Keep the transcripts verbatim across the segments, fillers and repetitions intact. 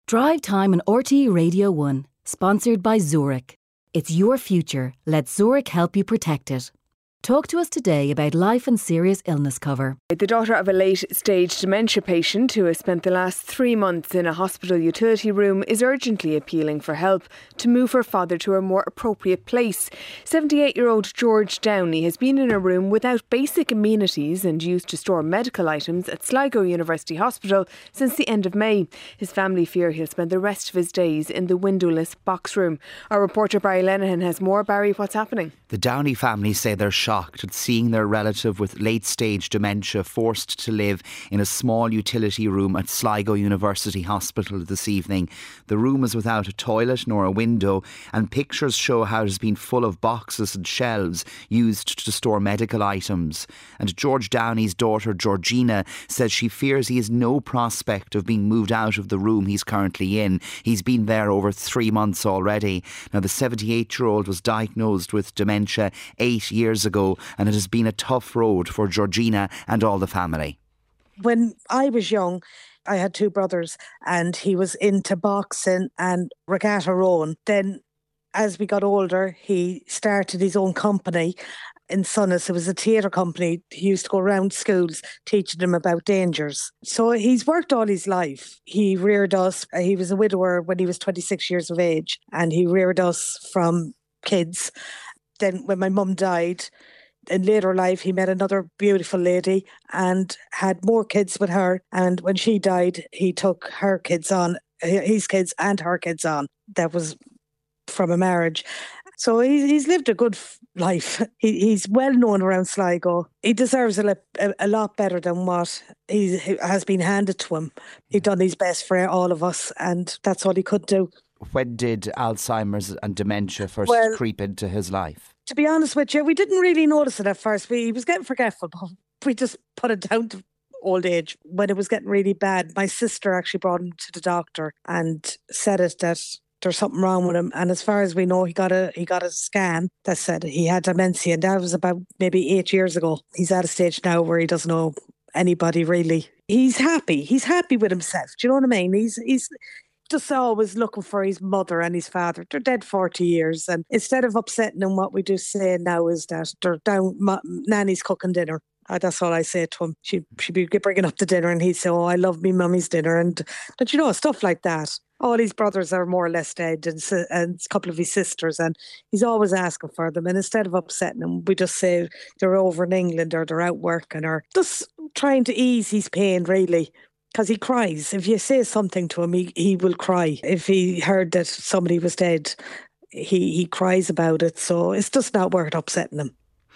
Drive Time on R T E Radio one, sponsored by Zurich. It's your future. Let Zurich help you protect it. Talk to us today about life and serious illness cover. The daughter of a late-stage dementia patient who has spent the last three months in a hospital utility room is urgently appealing for help to move her father to a more appropriate place. seventy-eight-year-old George Downey has been in a room without basic amenities and used to store medical items at Sligo University Hospital since the end of May. His family fear he'll spend the rest of his days in the windowless box room. Our reporter Barry Lenihan has more. Barry, what's happening? The Downey family say they're shocked at seeing their relative with late-stage dementia forced to live in a small utility room at Sligo University Hospital this evening. The room is without a toilet nor a window, and pictures show how it has been full of boxes and shelves used to store medical items. And George Downey's daughter Georgina says she fears he has no prospect of being moved out of the room he's currently in. He's been there over three months already. Now, the seventy-eight-year-old was diagnosed with dementia eight years ago, and it has been a tough road for Georgina and all the family. When I was young, I had two brothers, and he was into boxing and regatta rowing. Then as we got older, he started his own company in Sunnis. It was a theatre company. He used to go around schools teaching them about dangers. So he's worked all his life. He reared us. He was a widower when he was twenty-six years of age, and he reared us from kids. Then when my mum died, in later life, he met another beautiful lady and had more kids with her. And when she died, he took her kids on, his kids and her kids on. That was from a marriage. So he, he's lived a good life. He, he's well known around Sligo. He deserves a, a, a lot better than what he has been handed to him. He'd done his best for all of us, and that's all he could do. When did Alzheimer's and dementia first well, creep into his life? To be honest with you, we didn't really notice it at first. We, he was getting forgetful, but we just put it down to old age. When it was getting really bad, my sister actually brought him to the doctor and said it that there's something wrong with him. And as far as we know, he got a he got a scan that said he had dementia. And that was about maybe eight years ago. He's at a stage now where he doesn't know anybody really. He's happy. He's happy with himself. Do you know what I mean? He's he's just always looking for his mother and his father. They're dead forty years. And instead of upsetting him, what we do say now is that they're down, ma- Nanny's cooking dinner. Uh, that's all I say to him. She, she'd be bringing up the dinner and he'd say, oh, I love me mummy's dinner. And, but you know, stuff like that. All his brothers are more or less dead, and, and a couple of his sisters, and he's always asking for them. And instead of upsetting him, we just say they're over in England or they're out working, or just trying to ease his pain, really. Because he cries. If you say something to him, he, he will cry. If he heard that somebody was dead, he, he cries about it. So it's just not worth upsetting him.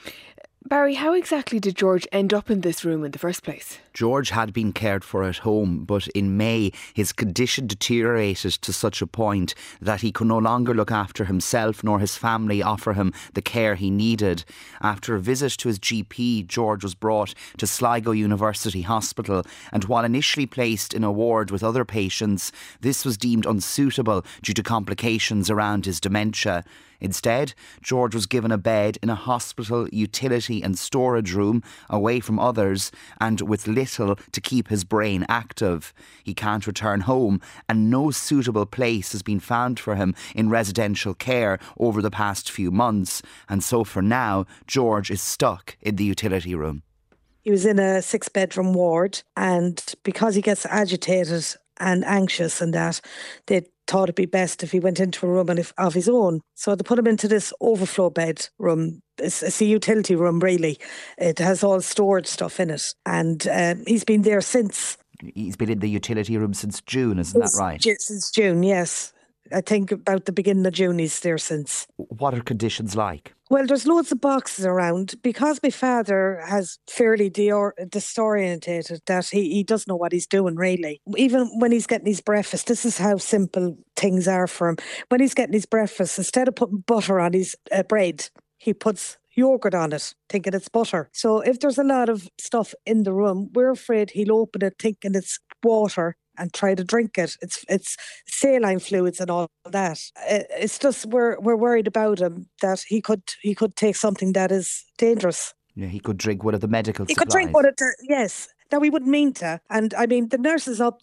Barry, how exactly did George end up in this room in the first place? George had been cared for at home, but in May his condition deteriorated to such a point that he could no longer look after himself nor his family offer him the care he needed. After a visit to his G P, George was brought to Sligo University Hospital, and while initially placed in a ward with other patients, this was deemed unsuitable due to complications around his dementia. Instead, George was given a bed in a hospital utility and storage room away from others and with little to keep his brain active. He can't return home, and no suitable place has been found for him in residential care over the past few months. And so for now, George is stuck in the utility room. He was in a six-bedroom ward, and because he gets agitated and anxious and that, they thought it'd be best if he went into a room of his own. So they put him into this overflow bed room. It's, it's a utility room, really. It has all storage stuff in it. And um, he's been there since. He's been in the utility room since June, isn't that right? Since June, yes. I think about the beginning of June he's there since. What are conditions like? Well, there's loads of boxes around. Because my father has fairly de- disorientated, that he, he doesn't know what he's doing, really. Even when he's getting his breakfast, this is how simple things are for him. When he's getting his breakfast, instead of putting butter on his uh, bread, he puts yogurt on it, thinking it's butter. So if there's a lot of stuff in the room, we're afraid he'll open it thinking it's water and try to drink it. It's it's saline fluids and all that. It's just we're we're worried about him that he could he could take something that is dangerous. Yeah, he could drink one of the medical he supplies. He could drink one of the, yes. Now, we wouldn't mean to. And I mean, the nurses up there,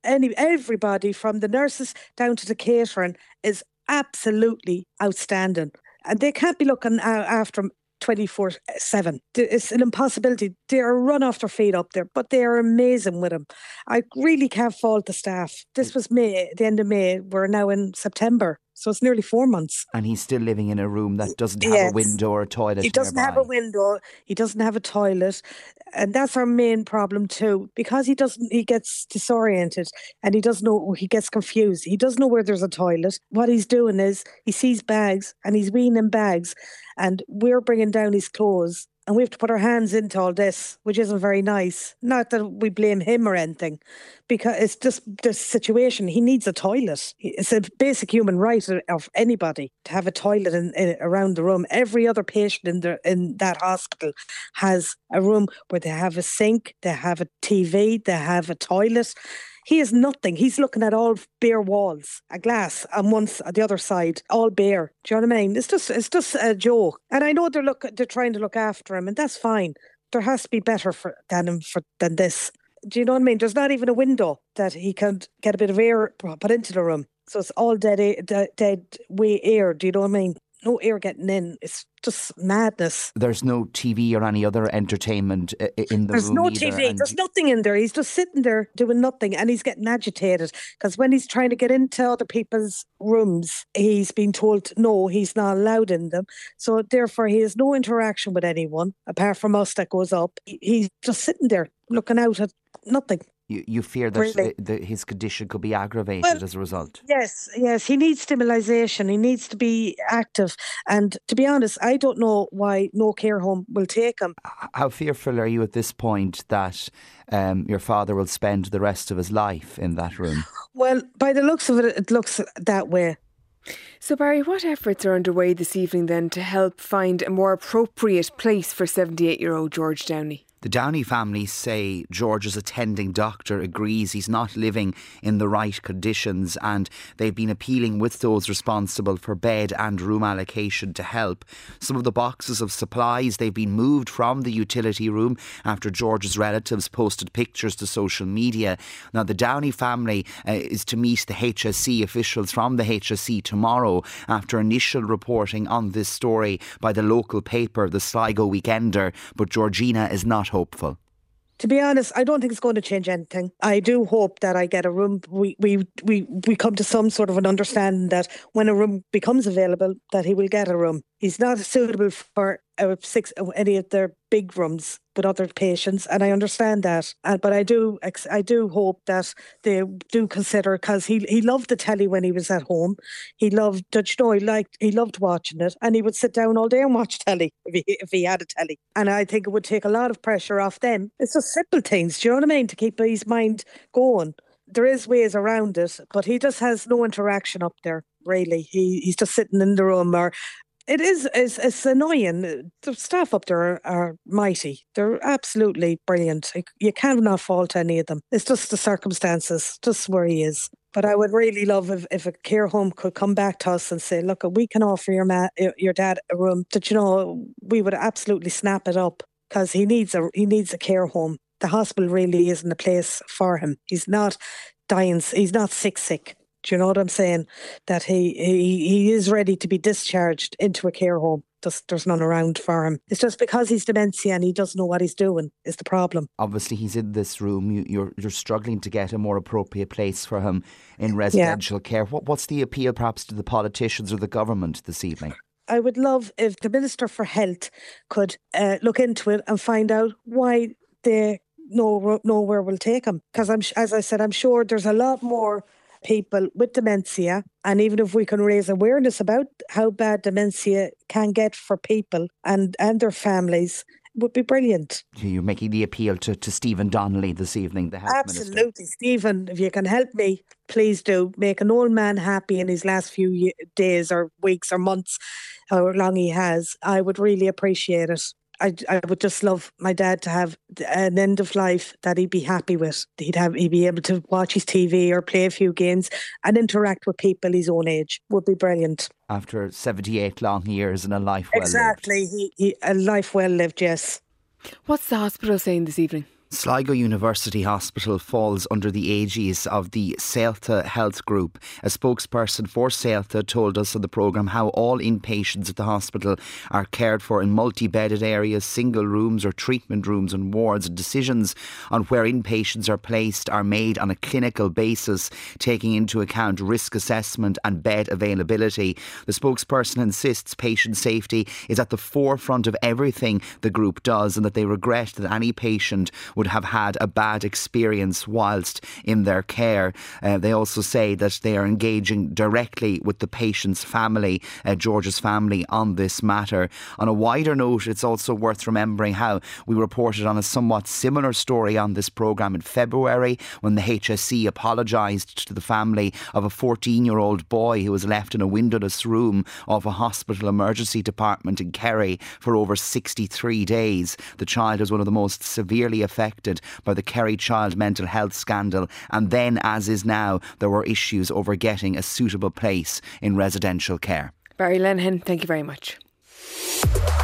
any everybody from the nurses down to the catering is absolutely outstanding. And they can't be looking after him twenty-four seven. It's an impossibility. They are run off their feet up there, but they are amazing with him. I really can't fault the staff. This was May, the end of May. We're now in September. So it's nearly four months. And he's still living in a room that doesn't have yes. a window or a toilet. He doesn't nearby. have a window. He doesn't have a toilet. And that's our main problem too. Because he doesn't, he gets disoriented and he doesn't know, he gets confused. He doesn't know where there's a toilet. What he's doing is he sees bags and he's weeing in bags and we're bringing down his clothes. And we have to put our hands into all this, which isn't very nice. Not that we blame him or anything, because it's just the situation. He needs a toilet. It's a basic human right of anybody to have a toilet in, in, around the room. Every other patient in the in that hospital has a room where they have a sink, they have a T V, they have a toilet. He has nothing. He's looking at all bare walls, a glass on one on the other side, all bare. Do you know what I mean? It's just it's just a joke. And I know they're look they're trying to look after him, and that's fine. There has to be better for than him for than this. Do you know what I mean? There's not even a window that he can get a bit of air put into the room. So it's all dead dead, dead way air. Do you know what I mean? No air getting in. It's just madness. There's no T V or any other entertainment in the There's room no either, T V. and There's nothing in there. He's just sitting there doing nothing and he's getting agitated because when he's trying to get into other people's rooms, he's been told no, he's not allowed in them. So therefore he has no interaction with anyone apart from us that goes up. He's just sitting there looking out at nothing. You, you fear that really? the, the, his condition could be aggravated well, as a result? Yes, yes. He needs stimulation. He needs to be active. And to be honest, I don't know why no care home will take him. How fearful are you at this point that um, your father will spend the rest of his life in that room? Well, by the looks of it, it looks that way. So Barry, what efforts are underway this evening then to help find a more appropriate place for seventy-eight-year-old George Downey? The Downey family say George's attending doctor agrees he's not living in the right conditions, and they've been appealing with those responsible for bed and room allocation to help. Some of the boxes of supplies, they've been moved from the utility room after George's relatives posted pictures to social media. Now the Downey family uh, is to meet the H S C officials from the H S C tomorrow after initial reporting on this story by the local paper, the Sligo Weekender, but Georgina is not hopeful. To be honest, I don't think it's going to change anything. I do hope that I get a room. We we we we come to some sort of an understanding that when a room becomes available, that he will get a room. He's not suitable for uh, six uh, any of their big rooms with other patients, and I understand that. Uh, but I do I do hope that they do consider, because he he loved the telly when he was at home. He loved, you know, he liked he loved watching it, and he would sit down all day and watch telly if he if he had a telly. And I think it would take a lot of pressure off them. It's just simple things, do you know what I mean, to keep his mind going. There is ways around it, but he just has no interaction up there. Really, he he's just sitting in the room. Or It is it's, it's annoying. The staff up there are, are mighty. They're absolutely brilliant. You cannot fault any of them. It's just the circumstances, just where he is. But I would really love if, if a care home could come back to us and say, look, we can offer your ma- your dad a room. That, you know, we would absolutely snap it up, because he needs a he needs a care home. The hospital really isn't a place for him. He's not dying. He's not sick sick. Do you know what I'm saying? That he, he he is ready to be discharged into a care home. Just, there's none around for him. It's just because he's dementia and he doesn't know what he's doing is the problem. Obviously, he's in this room. You, you're you're struggling to get a more appropriate place for him in residential yeah. care. What What's the appeal perhaps to the politicians or the government this evening? I would love if the Minister for Health could uh, look into it and find out why they know, know where we'll take him. Because, I'm as I said, I'm sure there's a lot more people with dementia, and even if we can raise awareness about how bad dementia can get for people and, and their families, would be brilliant. You're making the appeal to, to Stephen Donnelly this evening, the health Absolutely. minister. Stephen, if you can help me, please do. Make an old man happy in his last few ye- days or weeks or months, however long he has. I would really appreciate it. I, I would just love my dad to have an end of life that he'd be happy with. He'd have he'd be able to watch his T V or play a few games and interact with people his own age. Would be brilliant. After seventy-eight long years and a life well exactly. lived. Exactly, he, he, a life well lived, yes. What's the hospital saying this evening? Sligo University Hospital falls under the aegis of the Sailta Health Group. A spokesperson for Sailta told us on the programme how all inpatients at the hospital are cared for in multi-bedded areas, single rooms or treatment rooms and wards. Decisions on where inpatients are placed are made on a clinical basis, taking into account risk assessment and bed availability. The spokesperson insists patient safety is at the forefront of everything the group does, and that they regret that any patient would have had a bad experience whilst in their care. Uh, they also say that they are engaging directly with the patient's family, uh, George's family, on this matter. On a wider note, it's also worth remembering how we reported on a somewhat similar story on this programme in February, when the H S E apologised to the family of a fourteen-year-old boy who was left in a windowless room of a hospital emergency department in Kerry for over sixty-three days. The child was one of the most severely affected by the Kerry child mental health scandal, and then, as is now, there were issues over getting a suitable place in residential care. Barry Lenihan, thank you very much.